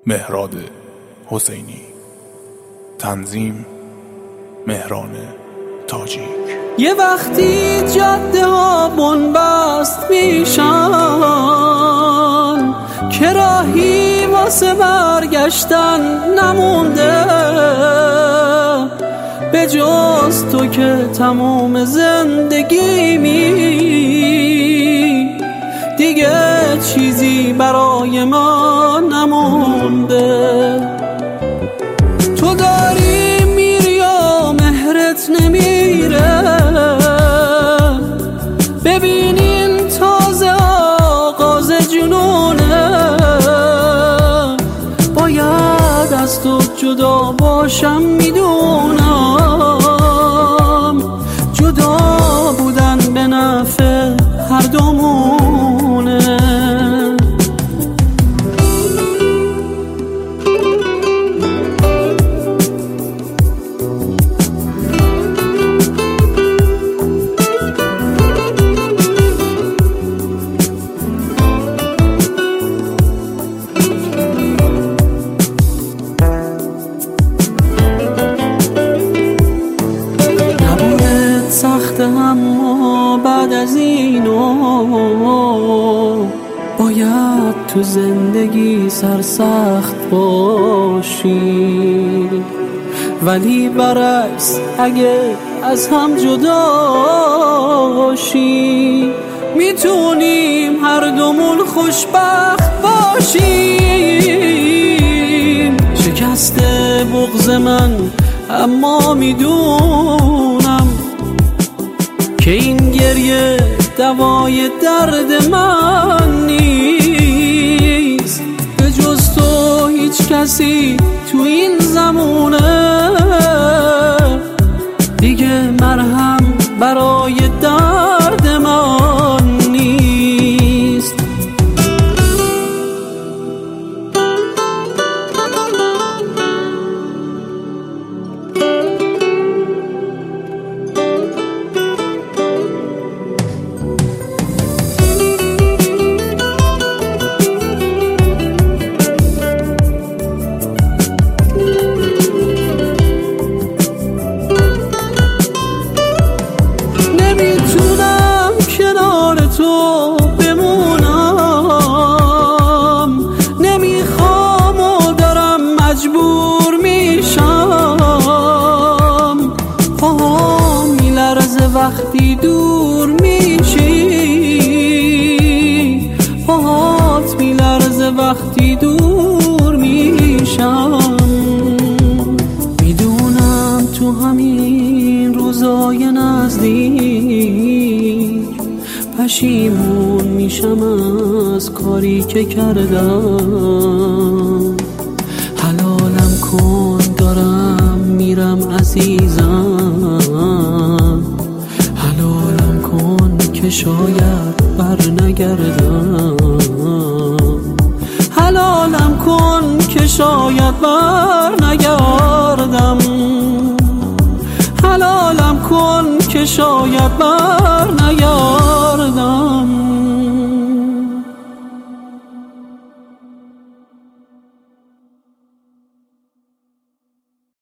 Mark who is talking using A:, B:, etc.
A: مهراد حسینی. تنظیم مهران تاجیک.
B: یه وقتی جاده ها بنبست میشن که راهی واسه برگشتن نمونده، به جز تو که تموم زندگیمی دیگه چیزی برای ما نمونده. تو داری میری و مهرت نمیره، ببینین تازه آغاز جنونه. باید از تو جدا باشم میدونم، جدا بودن به نفع هر دومونه. سخته اما بعد از اینو باید تو زندگی سرسخت باشی، ولی برعکس اگه از هم جدا شی میتونیم هر دومون خوشبخت باشیم. شکسته بغض من اما میدونم که این گریه دوای درد من نیست، به جز تو هیچ کسی تو این زمونه دیگه مرهم برای درد من نیست. تو بمونم نمیخوام و دارم مجبور میشم، پاهم میلرزه وقتی دور میشی، پاهات میلرزه وقتی دور میشم. میدونم تو همین روزای نزدیک پشیمون میشم از کاری که کردم. حلالم کن دارم میرم عزیزم، حلالم کن که شاید بر نگردم، حلالم کن که شاید بر نگردم، حلالم کن که شاید بر نگردم.